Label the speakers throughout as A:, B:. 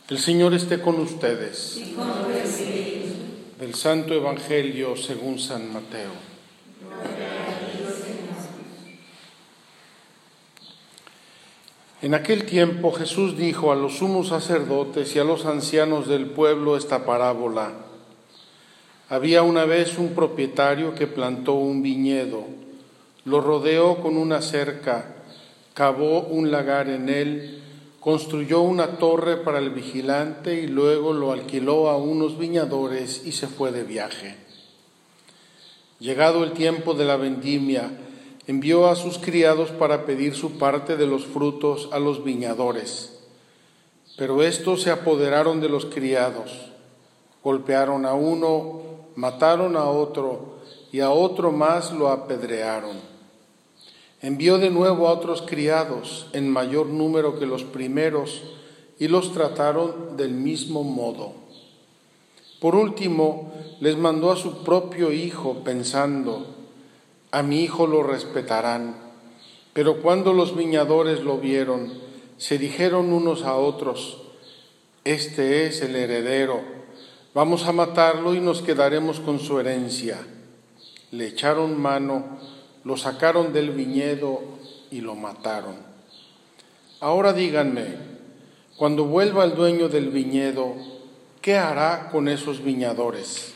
A: El Señor esté con ustedes.
B: Y con tu espíritu.
A: Del Santo Evangelio según San Mateo. En aquel tiempo Jesús dijo a los sumos sacerdotes y a los ancianos del pueblo esta parábola. Había una vez un propietario que plantó un viñedo, lo rodeó con una cerca, cavó un lagar en él, construyó una torre para el vigilante y luego lo alquiló a unos viñadores y se fue de viaje. Llegado el tiempo de la vendimia, envió a sus criados para pedir su parte de los frutos a los viñadores. Pero estos se apoderaron de los criados, golpearon a uno, mataron a otro y a otro más lo apedrearon. Envió de nuevo a otros criados, en mayor número que los primeros, y los trataron del mismo modo. Por último, les mandó a su propio hijo, pensando: a mi hijo lo respetarán. Pero cuando los viñadores lo vieron, se dijeron unos a otros: este es el heredero, vamos a matarlo y nos quedaremos con su herencia. Le echaron mano, lo sacaron del viñedo y lo mataron. Ahora díganme, cuando vuelva el dueño del viñedo, ¿qué hará con esos viñadores?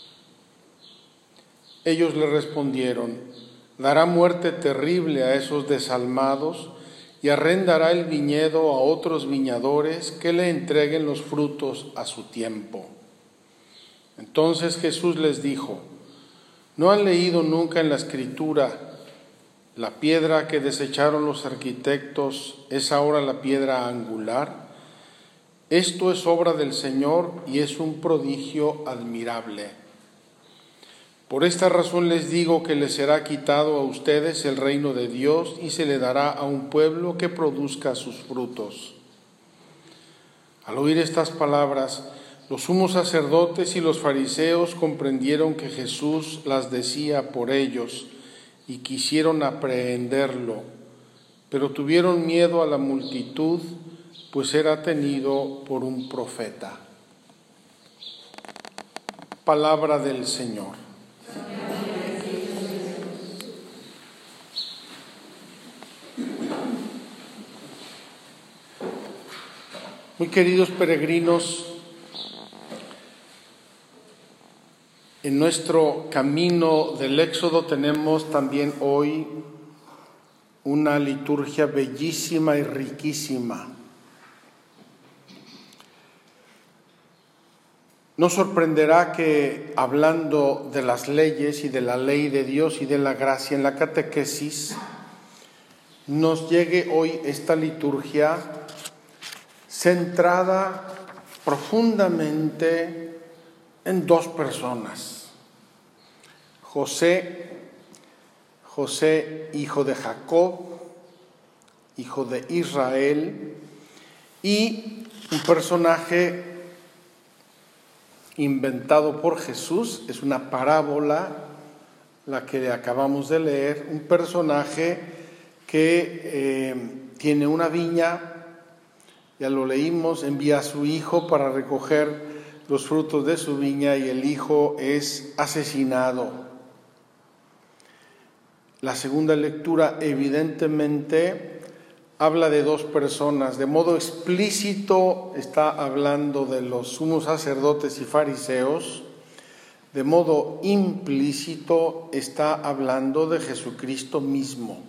A: Ellos le respondieron: dará muerte terrible a esos desalmados y arrendará el viñedo a otros viñadores que le entreguen los frutos a su tiempo. Entonces Jesús les dijo: ¿no han leído nunca en la Escritura: la piedra que desecharon los arquitectos es ahora la piedra angular? Esto es obra del Señor y es un prodigio admirable. Por esta razón les digo que les será quitado a ustedes el reino de Dios y se le dará a un pueblo que produzca sus frutos. Al oír estas palabras, los sumos sacerdotes y los fariseos comprendieron que Jesús las decía por ellos y quisieron aprehenderlo, pero tuvieron miedo a la multitud, pues era tenido por un profeta. Palabra del Señor. Muy queridos peregrinos, en nuestro camino del Éxodo tenemos también hoy una liturgia bellísima y riquísima. No sorprenderá que, hablando de las leyes y de la ley de Dios y de la gracia en la catequesis, nos llegue hoy esta liturgia centrada profundamente en dos personas: José, hijo de Jacob, hijo de Israel, y un personaje inventado por Jesús, es una parábola la que acabamos de leer, un personaje que tiene una viña, ya lo leímos, envía a su hijo para recoger los frutos de su viña y el hijo es asesinado. La segunda lectura evidentemente habla de dos personas. De modo explícito está hablando de los sumos sacerdotes y fariseos. De modo implícito está hablando de Jesucristo mismo.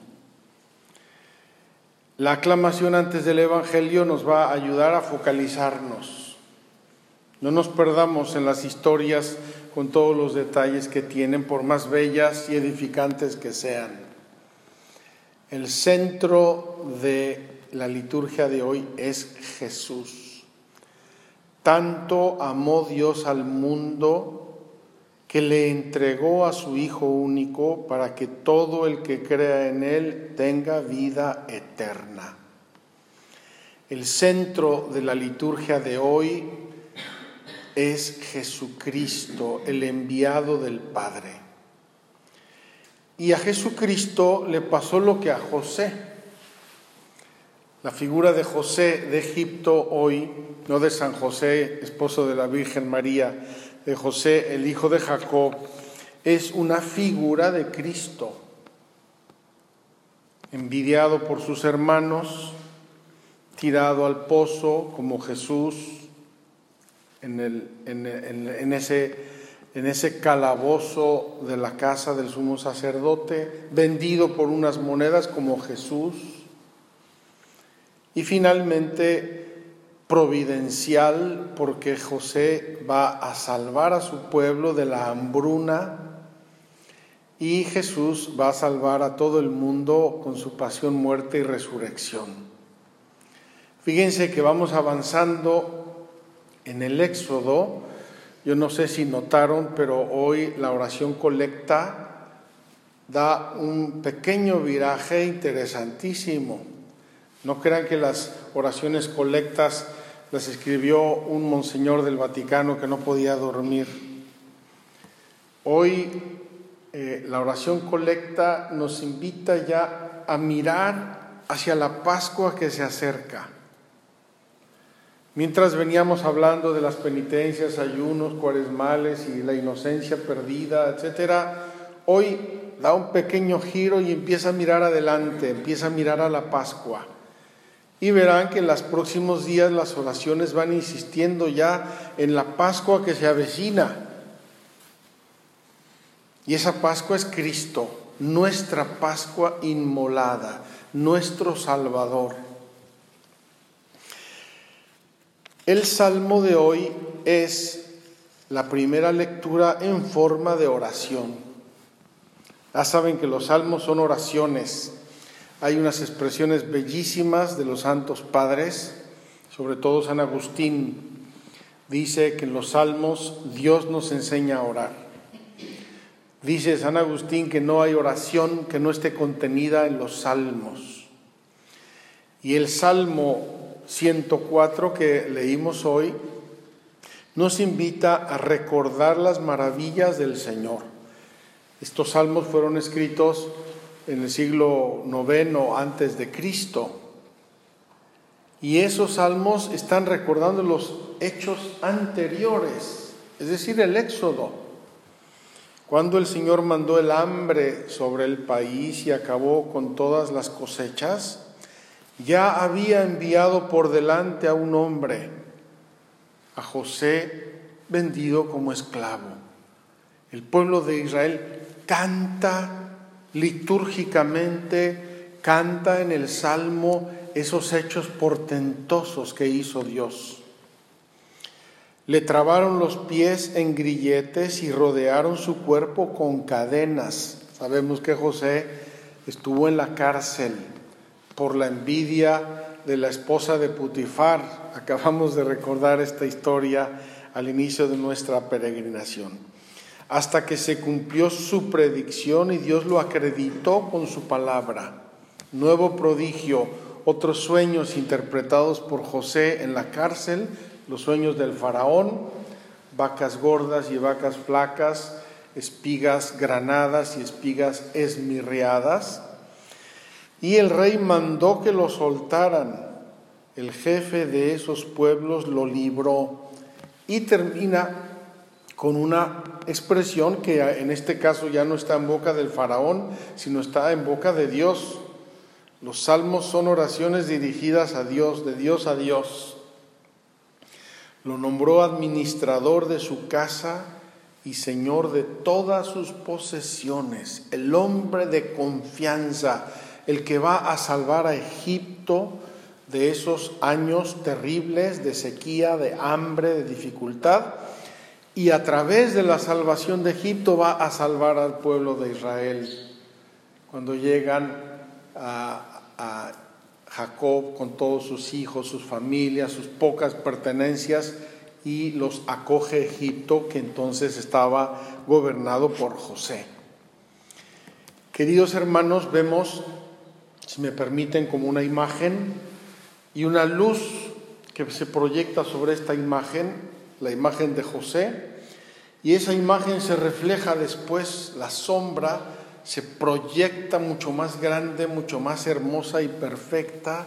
A: La aclamación antes del Evangelio nos va a ayudar a focalizarnos. No nos perdamos en las historias con todos los detalles que tienen, por más bellas y edificantes que sean. El centro de la liturgia de hoy es Jesús. Tanto amó Dios al mundo que le entregó a su Hijo único para que todo el que crea en Él tenga vida eterna. El centro de la liturgia de hoy es Jesucristo, el enviado del Padre. Y a Jesucristo le pasó lo que a José. La figura de José de Egipto hoy, no de San José, esposo de la Virgen María, de José, el hijo de Jacob, es una figura de Cristo, envidiado por sus hermanos, tirado al pozo como Jesús en ese calabozo de la casa del sumo sacerdote, vendido por unas monedas como Jesús, y finalmente providencial porque José va a salvar a su pueblo de la hambruna y Jesús va a salvar a todo el mundo con su pasión, muerte y resurrección. Fíjense que vamos avanzando en el Éxodo. Yo no sé si notaron, pero hoy la oración colecta da un pequeño viraje interesantísimo. No crean que las oraciones colectas las escribió un monseñor del Vaticano que no podía dormir. Hoy la oración colecta nos invita ya a mirar hacia la Pascua que se acerca. Mientras veníamos hablando de las penitencias, ayunos, cuaresmales y la inocencia perdida, etcétera, hoy da un pequeño giro y empieza a mirar adelante, empieza a mirar a la Pascua. Y verán que en los próximos días las oraciones van insistiendo ya en la Pascua que se avecina. Y esa Pascua es Cristo, nuestra Pascua inmolada, nuestro Salvador. El Salmo de hoy es la primera lectura en forma de oración. Ya saben que los salmos son oraciones. Hay unas expresiones bellísimas de los santos padres, sobre todo San Agustín. Dice que en los salmos Dios nos enseña a orar. Dice San Agustín que no hay oración que no esté contenida en los salmos. Y el Salmo 104 que leímos hoy nos invita a recordar las maravillas del Señor. Estos salmos fueron escritos en el siglo IX antes de Cristo. Y esos salmos están recordando los hechos anteriores, es decir, el Éxodo. Cuando el Señor mandó el hambre sobre el país y acabó con todas las cosechas, ya había enviado por delante a un hombre, a José, vendido como esclavo. El pueblo de Israel canta litúrgicamente, canta en el Salmo esos hechos portentosos que hizo Dios. Le trabaron los pies en grilletes y rodearon su cuerpo con cadenas. Sabemos que José estuvo en la cárcel por la envidia de la esposa de Putifar. Acabamos de recordar esta historia al inicio de nuestra peregrinación. Hasta que se cumplió su predicción y Dios lo acreditó con su palabra. Nuevo prodigio, otros sueños interpretados por José en la cárcel, los sueños del faraón, vacas gordas y vacas flacas, espigas granadas y espigas esmirriadas. Y el rey mandó que lo soltaran. El jefe de esos pueblos lo libró. Y termina con una expresión que en este caso ya no está en boca del faraón, sino está en boca de Dios. Los salmos son oraciones dirigidas a Dios, de Dios a Dios. Lo nombró administrador de su casa y señor de todas sus posesiones, el hombre de confianza, el que va a salvar a Egipto de esos años terribles de sequía, de hambre, de dificultad. Y a través de la salvación de Egipto va a salvar al pueblo de Israel. Cuando llegan a Jacob con todos sus hijos, sus familias, sus pocas pertenencias, y los acoge Egipto, que entonces estaba gobernado por José. Queridos hermanos, vemos, si me permiten, como una imagen y una luz que se proyecta sobre esta imagen, la imagen de José, y esa imagen se refleja después, la sombra se proyecta mucho más grande, mucho más hermosa y perfecta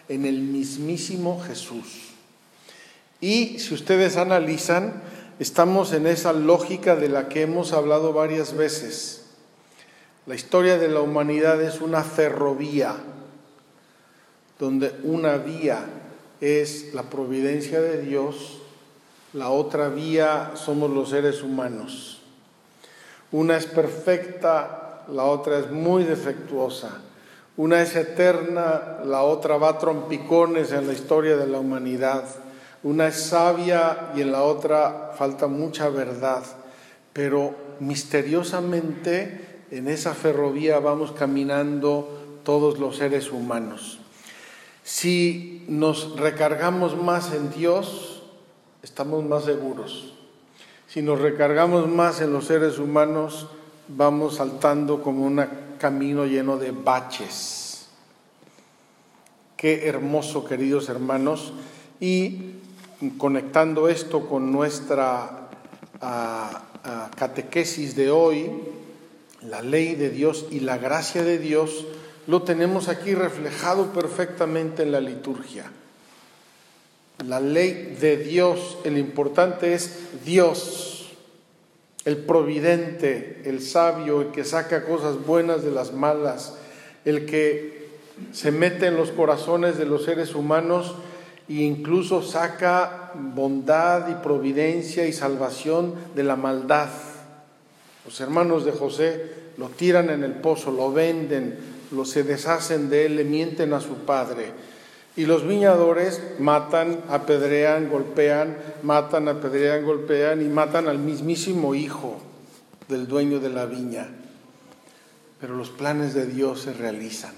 A: en el mismísimo Jesús. Y si ustedes analizan, estamos en esa lógica de la que hemos hablado varias veces. La historia de la humanidad es una ferrovía, donde una vía es la providencia de Dios, la otra vía somos los seres humanos. Una es perfecta, la otra es muy defectuosa. Una es eterna, la otra va a trompicones en la historia de la humanidad. Una es sabia y en la otra falta mucha verdad. Pero misteriosamente en esa ferrovía vamos caminando todos los seres humanos. Si nos recargamos más en Dios, estamos más seguros. Si nos recargamos más en los seres humanos, vamos saltando como un camino lleno de baches. Qué hermoso, queridos hermanos. Y conectando esto con nuestra catequesis de hoy, la ley de Dios y la gracia de Dios, lo tenemos aquí reflejado perfectamente en la liturgia. La ley de Dios, el importante es Dios, el providente, el sabio, el que saca cosas buenas de las malas, el que se mete en los corazones de los seres humanos e incluso saca bondad y providencia y salvación de la maldad. Los hermanos de José lo tiran en el pozo, lo venden, se deshacen de él, le mienten a su padre. Y los viñadores matan, apedrean, golpean, matan, apedrean, golpean y matan al mismísimo hijo del dueño de la viña. Pero los planes de Dios se realizan.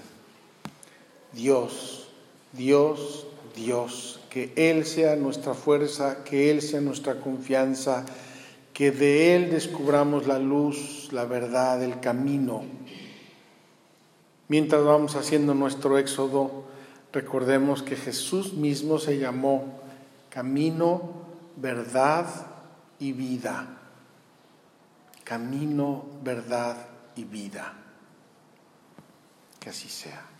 A: Dios, Dios, Dios, que Él sea nuestra fuerza, que Él sea nuestra confianza, que de Él descubramos la luz, la verdad, el camino. Mientras vamos haciendo nuestro éxodo, recordemos que Jesús mismo se llamó camino, verdad y vida. Camino, verdad y vida. Que así sea.